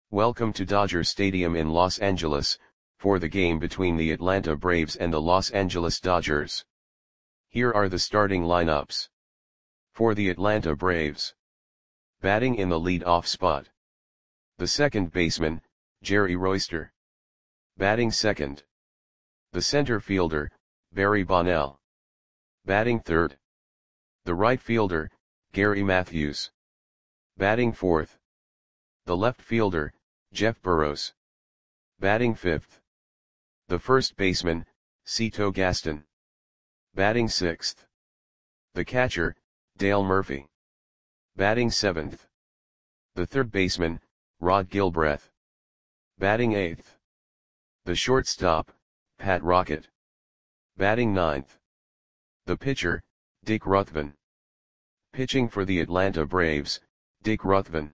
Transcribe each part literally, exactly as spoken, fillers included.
Welcome to Dodger Stadium in Los Angeles, for the game between the Atlanta Braves and the Los Angeles Dodgers. Here are the starting lineups. For the Atlanta Braves. Batting in the lead-off spot. The second baseman, Jerry Royster. Batting second. The center fielder, Barry Bonnell. Batting third. The right fielder, Gary Matthews. Batting fourth. The left fielder, Jeff Burroughs. Batting fifth. The first baseman, Cito Gaston. Batting sixth. The catcher, Dale Murphy. Batting seventh. The third baseman, Rod Gilbreth. Batting eighth. The shortstop, Pat Rocket. Batting ninth. The pitcher, Dick Ruthven. Pitching for the Atlanta Braves, Dick Ruthven.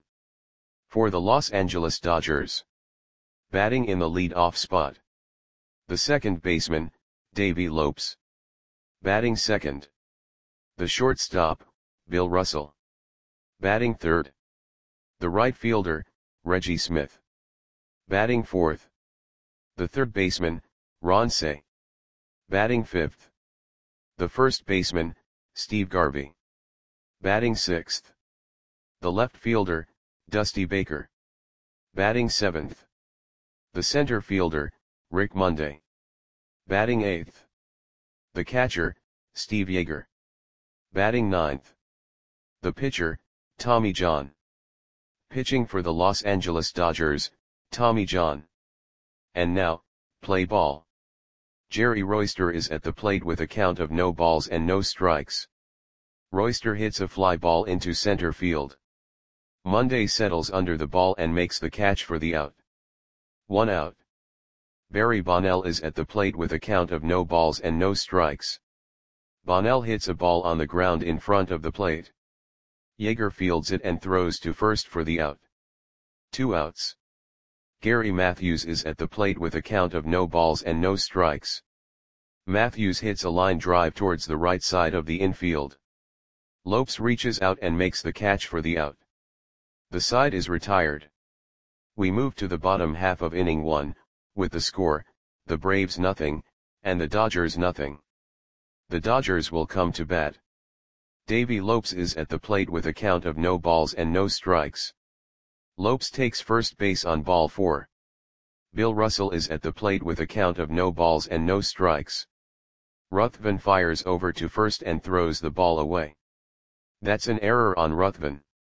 For the Los Angeles Dodgers. Batting in the lead-off spot. The second baseman, Davey Lopes. Batting second. The shortstop, Bill Russell. Batting third. The right fielder, Reggie Smith. Batting fourth. The third baseman, Ron Cey. Batting fifth. The first baseman, Steve Garvey. Batting sixth. The left fielder, Dusty Baker. Batting seventh. The center fielder, Rick Monday. Batting eighth. The catcher, Steve Yeager. Batting ninth. The pitcher, Tommy John. Pitching for the Los Angeles Dodgers, Tommy John. And now, play ball. Jerry Royster is at the plate with a count of no balls and no strikes. Royster hits a fly ball into center field. Monday settles under the ball and makes the catch for the out. One out. Barry Bonnell is at the plate with a count of no balls and no strikes. Bonnell hits a ball on the ground in front of the plate. Yeager fields it and throws to first for the out. Two outs. Gary Matthews is at the plate with a count of no balls and no strikes. Matthews hits a line drive towards the right side of the infield. Lopes reaches out and makes the catch for the out. The side is retired. We move to the bottom half of inning one, with the score, the Braves nothing, and the Dodgers nothing. The Dodgers will come to bat. Davey Lopes is at the plate with a count of no balls and no strikes. Lopes takes first base on ball four. Bill Russell is at the plate with a count of no balls and no strikes. Ruthven fires over to first and throws the ball away. That's an error on Ruthven.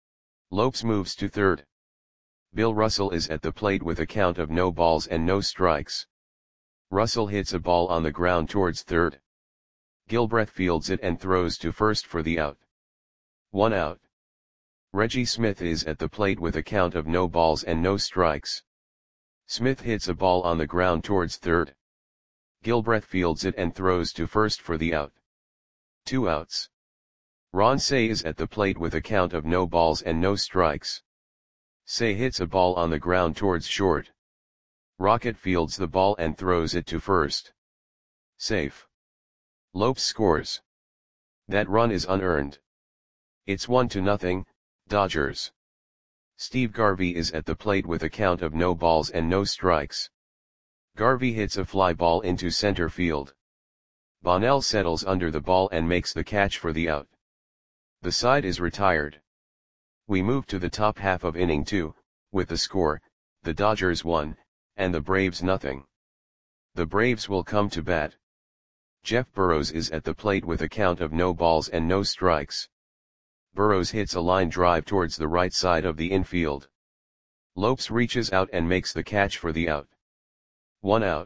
Lopes moves to third. Bill Russell is at the plate with a count of no balls and no strikes. Russell hits a ball on the ground towards third. Gilbreth fields it and throws to first for the out. One out. Reggie Smith is at the plate with a count of no balls and no strikes. Smith hits a ball on the ground towards third. Gilbreth fields it and throws to first for the out. Two outs. Ron Cey is at the plate with a count of no balls and no strikes. Cey hits a ball on the ground towards short. Rocket fields the ball and throws it to first. Safe. Lopes scores. That run is unearned. It's one to nothing, Dodgers. Steve Garvey is at the plate with a count of no balls and no strikes. Garvey hits a fly ball into center field. Bonnell settles under the ball and makes the catch for the out. The side is retired. We move to the top half of inning two, with the score, the Dodgers one, and the Braves nothing. The Braves will come to bat. Jeff Burroughs is at the plate with a count of no balls and no strikes. Burroughs hits a line drive towards the right side of the infield. Lopes reaches out and makes the catch for the out. One out.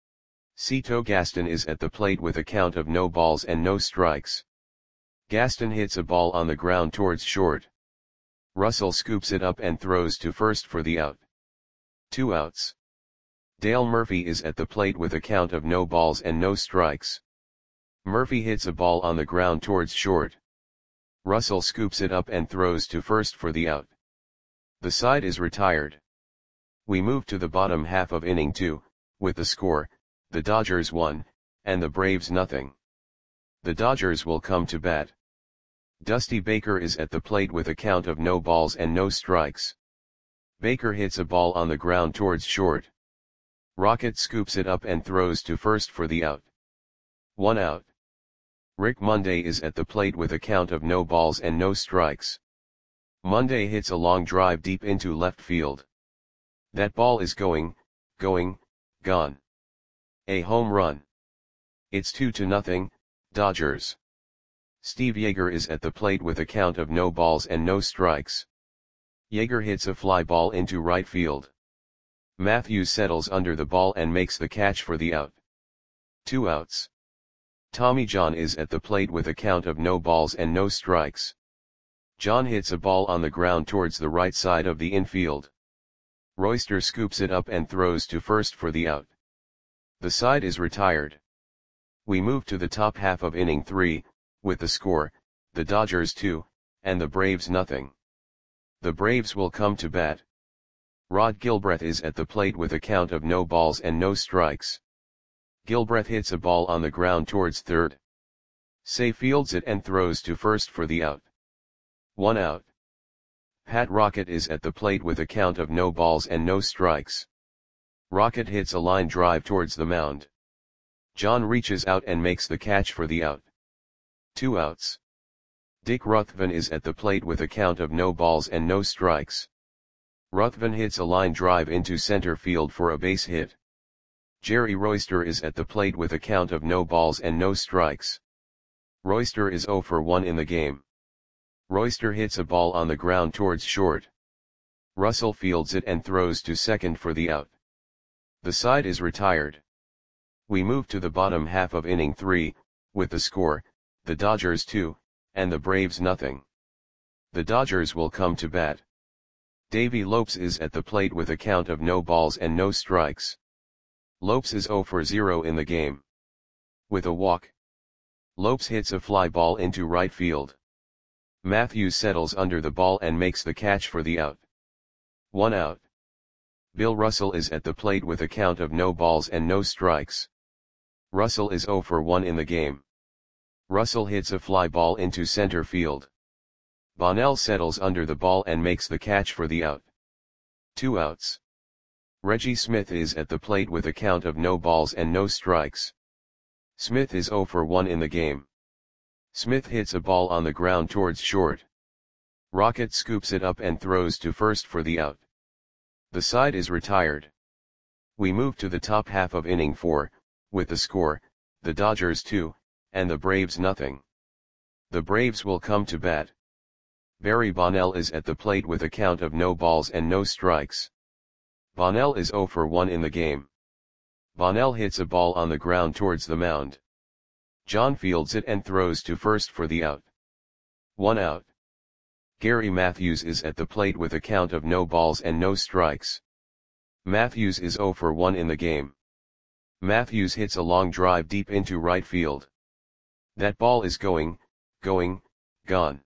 Cito Gaston is at the plate with a count of no balls and no strikes. Gaston hits a ball on the ground towards short. Russell scoops it up and throws to first for the out. Two outs. Dale Murphy is at the plate with a count of no balls and no strikes. Murphy hits a ball on the ground towards short. Russell scoops it up and throws to first for the out. The side is retired. We move to the bottom half of inning two, with the score, the Dodgers one, and the Braves nothing. The Dodgers will come to bat. Dusty Baker is at the plate with a count of no balls and no strikes. Baker hits a ball on the ground towards short. Rocket scoops it up and throws to first for the out. One out. Rick Monday is at the plate with a count of no balls and no strikes. Monday hits a long drive deep into left field. That ball is going, going, gone. A home run. It's two to nothing, Dodgers. Steve Yeager is at the plate with a count of no balls and no strikes. Yeager hits a fly ball into right field. Matthews settles under the ball and makes the catch for the out. Two outs. Tommy John is at the plate with a count of no balls and no strikes. John hits a ball on the ground towards the right side of the infield. Royster scoops it up and throws to first for the out. The side is retired. We move to the top half of inning three, with the score, the Dodgers two, and the Braves nothing. The Braves will come to bat. Rod Gilbreth is at the plate with a count of no balls and no strikes. Gilbreth hits a ball on the ground towards third. Say fields it and throws to first for the out. One out. Pat Rocket is at the plate with a count of no balls and no strikes. Rocket hits a line drive towards the mound. John reaches out and makes the catch for the out. Two outs. Dick Ruthven is at the plate with a count of no balls and no strikes. Ruthven hits a line drive into center field for a base hit. Jerry Royster is at the plate with a count of no balls and no strikes. Royster is zero for one in the game. Royster hits a ball on the ground towards short. Russell fields it and throws to second for the out. The side is retired. We move to the bottom half of inning three, with the score, the Dodgers two, and the Braves nothing. The Dodgers will come to bat. Davey Lopes is at the plate with a count of no balls and no strikes. Lopes is zero for zero in the game. With a walk, Lopes hits a fly ball into right field. Matthews settles under the ball and makes the catch for the out. One out. Bill Russell is at the plate with a count of no balls and no strikes. Russell is zero for one in the game. Russell hits a fly ball into center field. Bonnell settles under the ball and makes the catch for the out. Two outs. Reggie Smith is at the plate with a count of no balls and no strikes. Smith is zero for one in the game. Smith hits a ball on the ground towards short. Rocket scoops it up and throws to first for the out. The side is retired. We move to the top half of inning four, with the score, the Dodgers two, and the Braves nothing. The Braves will come to bat. Barry Bonnell is at the plate with a count of no balls and no strikes. Bonnell is zero for one in the game. Bonnell hits a ball on the ground towards the mound. John fields it and throws to first for the out. One out. Gary Matthews is at the plate with a count of no balls and no strikes. Matthews is zero for one in the game. Matthews hits a long drive deep into right field. That ball is going, going, gone.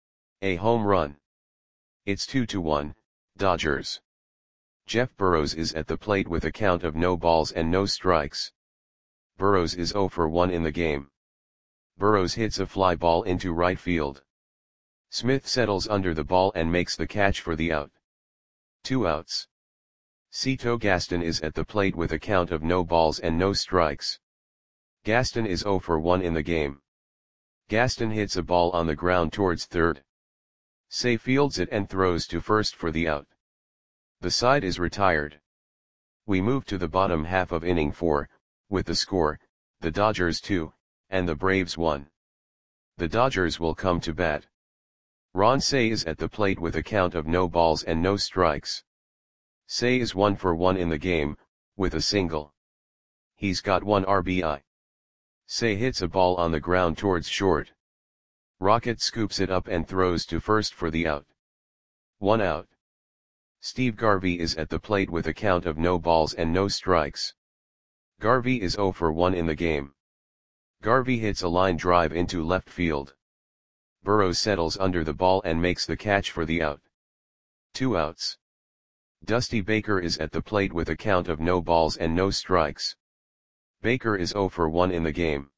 A home run. It's two to one, Dodgers. Jeff Burrows is at the plate with a count of no balls and no strikes. Burrows is zero for one in the game. Burrows hits a fly ball into right field. Smith settles under the ball and makes the catch for the out. Two outs. Cito Gaston is at the plate with a count of no balls and no strikes. Gaston is zero for one in the game. Gaston hits a ball on the ground towards third. Say fields it and throws to first for the out. The side is retired. We move to the bottom half of inning four, with the score, the Dodgers two, and the Braves one. The Dodgers will come to bat. Ron Cey is at the plate with a count of no balls and no strikes. Cey is one for one in the game, with a single. He's got one R B I. Cey hits a ball on the ground towards short. Rocket scoops it up and throws to first for the out. One out. Steve Garvey is at the plate with a count of no balls and no strikes. Garvey is zero for one in the game. Garvey hits a line drive into left field. Burrows settles under the ball and makes the catch for the out. Two outs. Dusty Baker is at the plate with a count of no balls and no strikes. Baker is zero for one in the game.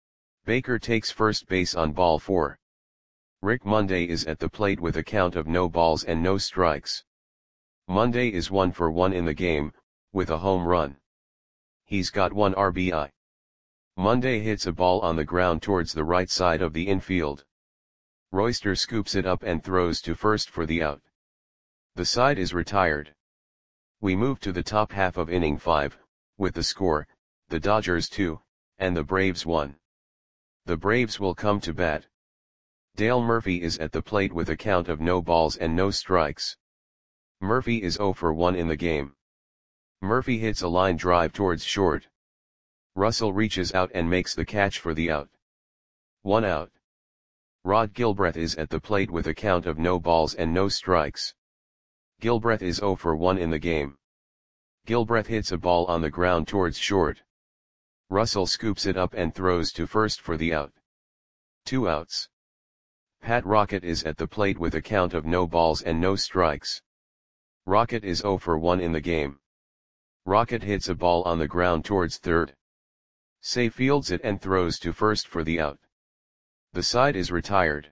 Baker takes first base on ball four. Rick Monday is at the plate with a count of no balls and no strikes. Monday is one for one in the game, with a home run. He's got one R B I. Monday hits a ball on the ground towards the right side of the infield. Royster scoops it up and throws to first for the out. The side is retired. We move to the top half of inning five, with the score, the Dodgers two, and the Braves one. The Braves will come to bat. Dale Murphy is at the plate with a count of no balls and no strikes. Murphy is zero for one in the game. Murphy hits a line drive towards short. Russell reaches out and makes the catch for the out. One out. Rod Gilbreth is at the plate with a count of no balls and no strikes. Gilbreth is zero for one in the game. Gilbreth hits a ball on the ground towards short. Russell scoops it up and throws to first for the out. Two outs. Pat Rocket is at the plate with a count of no balls and no strikes. Rocket is zero for one in the game. Rocket hits a ball on the ground towards third. Say fields it and throws to first for the out. The side is retired.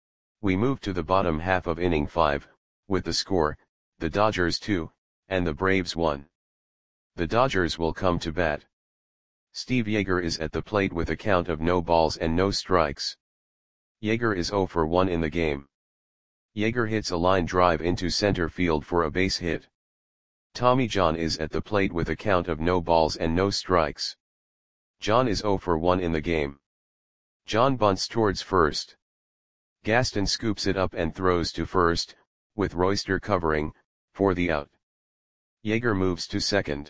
We move to the bottom half of inning five, with the score, the Dodgers two, and the Braves one. The Dodgers will come to bat. Steve Yeager is at the plate with a count of no balls and no strikes. Yeager is zero for one in the game. Yeager hits a line drive into center field for a base hit. Tommy John is at the plate with a count of no balls and no strikes. John is zero for one in the game. John bunts towards first. Gaston scoops it up and throws to first, with Royster covering, for the out. Yeager moves to second.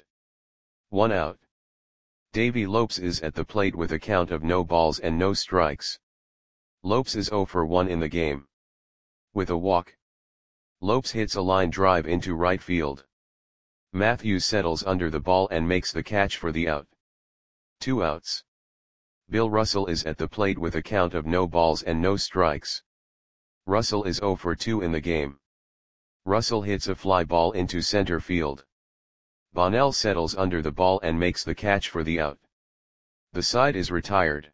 One out. Davey Lopes is at the plate with a count of no balls and no strikes. Lopes is zero for one in the game. With a walk. Lopes hits a line drive into right field. Matthews settles under the ball and makes the catch for the out. Two outs. Bill Russell is at the plate with a count of no balls and no strikes. Russell is zero for two in the game. Russell hits a fly ball into center field. Bonnell settles under the ball and makes the catch for the out. The side is retired.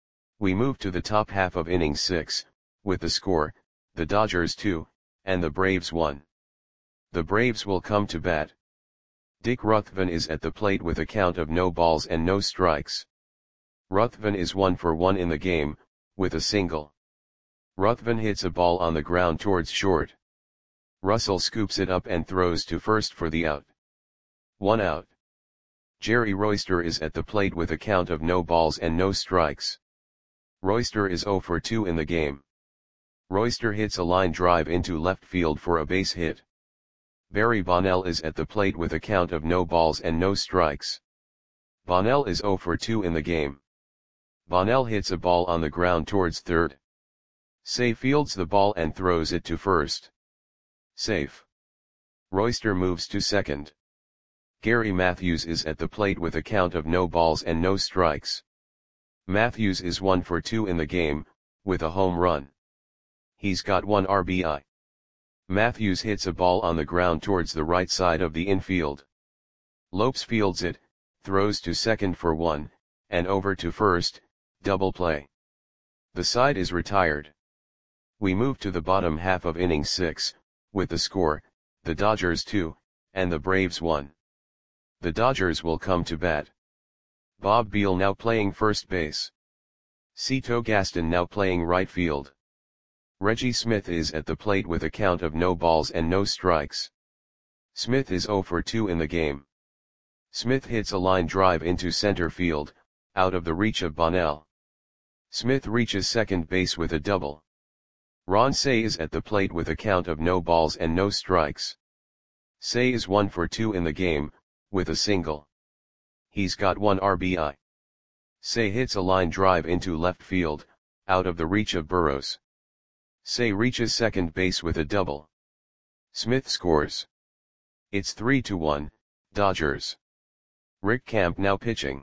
We move to the top half of inning six, with the score, the Dodgers two, and the Braves one. The Braves will come to bat. Dick Ruthven is at the plate with a count of no balls and no strikes. Ruthven is one for one in the game, with a single. Ruthven hits a ball on the ground towards short. Russell scoops it up and throws to first for the out. One out. Jerry Royster is at the plate with a count of no balls and no strikes. Royster is zero for two in the game. Royster hits a line drive into left field for a base hit. Barry Bonnell is at the plate with a count of no balls and no strikes. Bonnell is zero for two in the game. Bonnell hits a ball on the ground towards third. Say fields the ball and throws it to first. Safe. Royster moves to second. Gary Matthews is at the plate with a count of no balls and no strikes. Matthews is one for two in the game, with a home run. He's got one R B I. Matthews hits a ball on the ground towards the right side of the infield. Lopes fields it, throws to second for one, and over to first, double play. The side is retired. We move to the bottom half of inning six, with the score, the Dodgers two, and the Braves one. The Dodgers will come to bat. Bob Beal now playing first base. Cito Gaston now playing right field. Reggie Smith is at the plate with a count of no balls and no strikes. Smith is zero for two in the game. Smith hits a line drive into center field, out of the reach of Bonnell. Smith reaches second base with a double. Ron Cey is at the plate with a count of no balls and no strikes. Cey is one for two in the game, with a single. He's got one R B I. Cey hits a line drive into left field, out of the reach of Burrows. Cey reaches second base with a double. Smith scores. It's three to one, Dodgers. Rick Camp now pitching.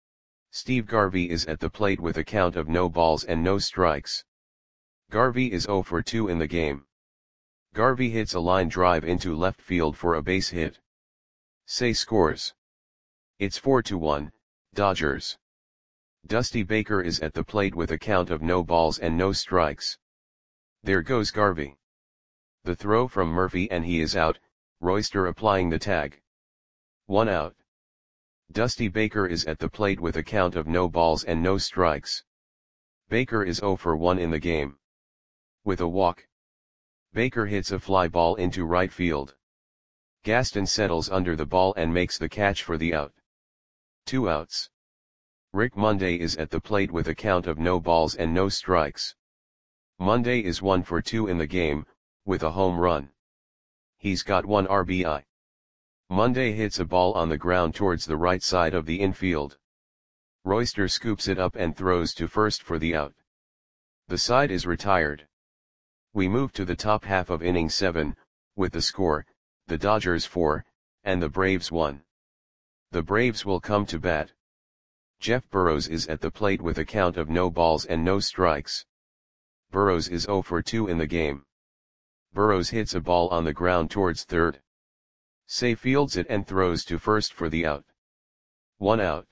Steve Garvey is at the plate with a count of no balls and no strikes. Garvey is zero for two in the game. Garvey hits a line drive into left field for a base hit. Cey scores. It's four to one, Dodgers. Dusty Baker is at the plate with a count of no balls and no strikes. There goes Garvey. The throw from Murphy and he is out, Royster applying the tag. One out. Dusty Baker is at the plate with a count of no balls and no strikes. Baker is zero for one in the game. With a walk, Baker hits a fly ball into right field. Gaston settles under the ball and makes the catch for the out. Two outs. Rick Monday is at the plate with a count of no balls and no strikes. Monday is one for two in the game, with a home run. He's got one R B I. Monday hits a ball on the ground towards the right side of the infield. Royster scoops it up and throws to first for the out. The side is retired. We move to the top half of inning seven, with the score, the Dodgers four, and the Braves one. The Braves will come to bat. Jeff Burrows is at the plate with a count of no balls and no strikes. Burrows is zero for two in the game. Burrows hits a ball on the ground towards third. Say fields it and throws to first for the out. One out.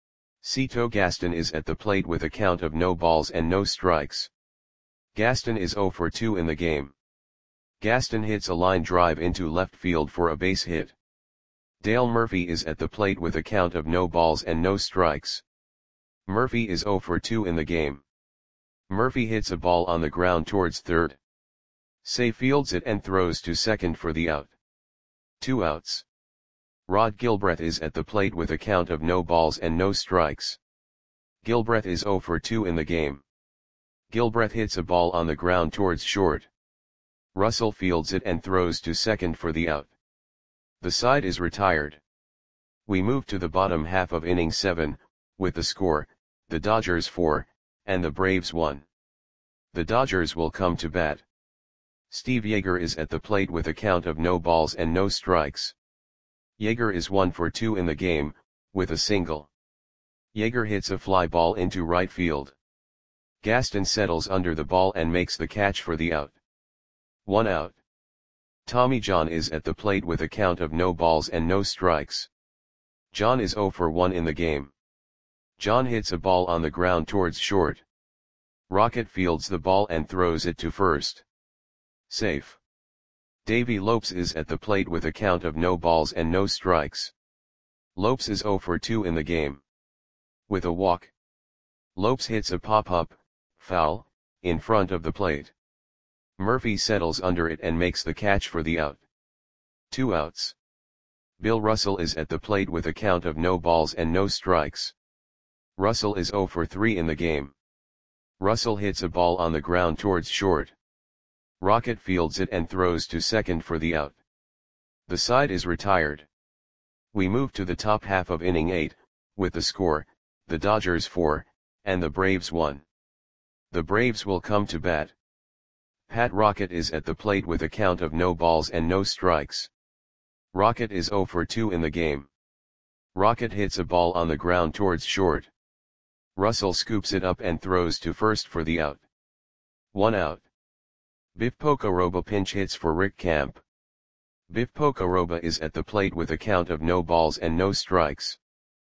Cito Gaston is at the plate with a count of no balls and no strikes. Gaston is zero for two in the game. Gaston hits a line drive into left field for a base hit. Dale Murphy is at the plate with a count of no balls and no strikes. Murphy is zero for two in the game. Murphy hits a ball on the ground towards third. Say fields it and throws to second for the out. Two outs. Rod Gilbreth is at the plate with a count of no balls and no strikes. Gilbreth is zero for two in the game. Gilbreth hits a ball on the ground towards short. Russell fields it and throws to second for the out. The side is retired. We move to the bottom half of inning seven, with the score, the Dodgers four, and the Braves one. The Dodgers will come to bat. Steve Yeager is at the plate with a count of no balls and no strikes. Yeager is one for two in the game, with a single. Yeager hits a fly ball into right field. Gaston settles under the ball and makes the catch for the out. One out. Tommy John is at the plate with a count of no balls and no strikes. John is zero for one in the game. John hits a ball on the ground towards short. Rocket fields the ball and throws it to first. Safe. Davey Lopes is at the plate with a count of no balls and no strikes. Lopes is zero for two in the game. With a walk, Lopes hits a pop-up, foul, in front of the plate. Murphy settles under it and makes the catch for the out. Two outs. Bill Russell is at the plate with a count of no balls and no strikes. Russell is zero for three in the game. Russell hits a ball on the ground towards short. Rocket fields it and throws to second for the out. The side is retired. We move to the top half of inning eight, with the score, the Dodgers four, and the Braves one. The Braves will come to bat. Pat Rocket is at the plate with a count of no balls and no strikes. Rocket is zero for two in the game. Rocket hits a ball on the ground towards short. Russell scoops it up and throws to first for the out. One out. Biff Pocoroba pinch hits for Rick Camp. Biff Pocoroba is at the plate with a count of no balls and no strikes.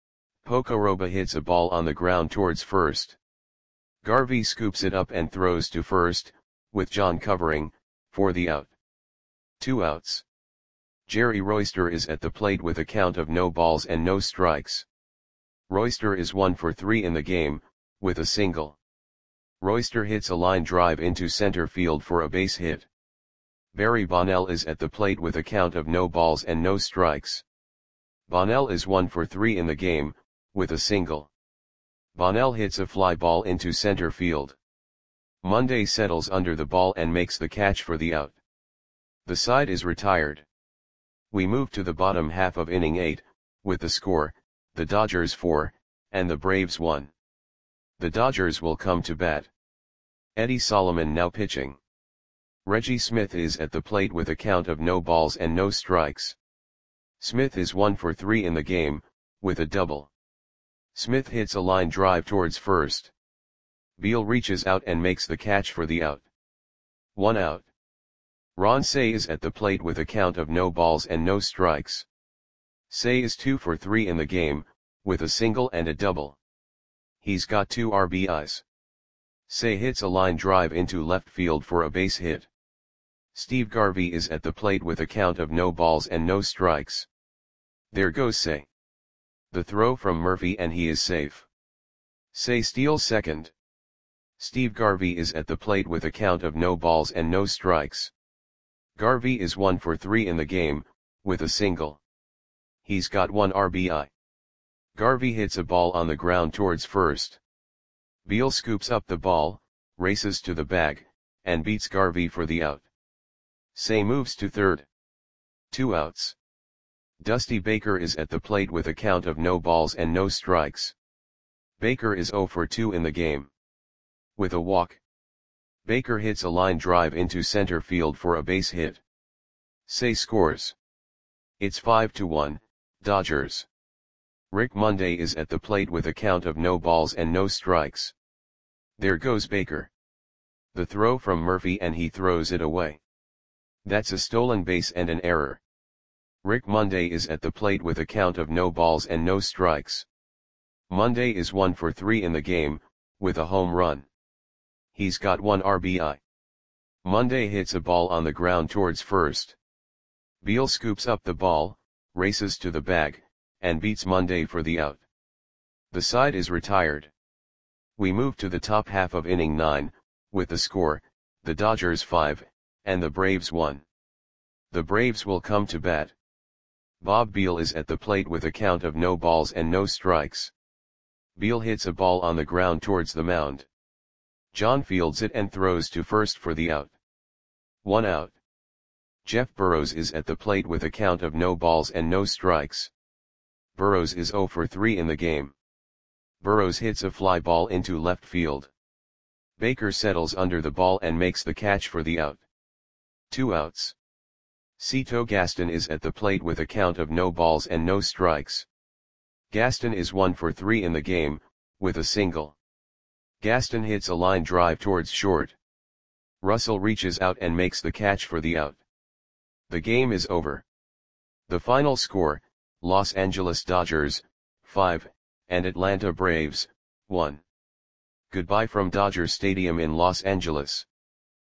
Pocoroba hits a ball on the ground towards first. Garvey scoops it up and throws to first, with John covering, for the out. Two outs. Jerry Royster is at the plate with a count of no balls and no strikes. Royster is one for three in the game, with a single. Royster hits a line drive into center field for a base hit. Barry Bonnell is at the plate with a count of no balls and no strikes. Bonnell is one for three in the game, with a single. Bonnell hits a fly ball into center field. Monday settles under the ball and makes the catch for the out. The side is retired. We move to the bottom half of inning eight, with the score, the Dodgers four, and the Braves one. The Dodgers will come to bat. Eddie Solomon now pitching. Reggie Smith is at the plate with a count of no balls and no strikes. Smith is one for three in the game, with a double. Smith hits a line drive towards first. Beal reaches out and makes the catch for the out. One out. Ron Cey is at the plate with a count of no balls and no strikes. Cey is two for three in the game, with a single and a double. He's got two R B Is. Cey hits a line drive into left field for a base hit. Steve Garvey is at the plate with a count of no balls and no strikes. There goes Say. The throw from Murphy and he is safe. Say steals second. Steve Garvey is at the plate with a count of no balls and no strikes. Garvey is one for three in the game, with a single. He's got one R B I. Garvey hits a ball on the ground towards first. Beal scoops up the ball, races to the bag, and beats Garvey for the out. Say moves to third. Two outs. Dusty Baker is at the plate with a count of no balls and no strikes. Baker is zero for two in the game. With a walk, Baker hits a line drive into center field for a base hit. Say scores. It's five to one, Dodgers. Rick Monday is at the plate with a count of no balls and no strikes. There goes Baker. The throw from Murphy and he throws it away. That's a stolen base and an error. Rick Monday is at the plate with a count of no balls and no strikes. Monday is one for three in the game, with a home run. He's got one R B I. Monday hits a ball on the ground towards first. Beal scoops up the ball, races to the bag, and beats Monday for the out. The side is retired. We move to the top half of inning nine, with the score, the Dodgers five, and the Braves one. The Braves will come to bat. Bob Beal is at the plate with a count of no balls and no strikes. Beal hits a ball on the ground towards the mound. John fields it and throws to first for the out. One out. Jeff Burrows is at the plate with a count of no balls and no strikes. Burrows is zero for three in the game. Burrows hits a fly ball into left field. Baker settles under the ball and makes the catch for the out. Two outs. Cito Gaston is at the plate with a count of no balls and no strikes. Gaston is one for three in the game, with a single. Gaston hits a line drive towards short. Russell reaches out and makes the catch for the out. The game is over. The final score, Los Angeles Dodgers, five, and Atlanta Braves, one. Goodbye from Dodger Stadium in Los Angeles.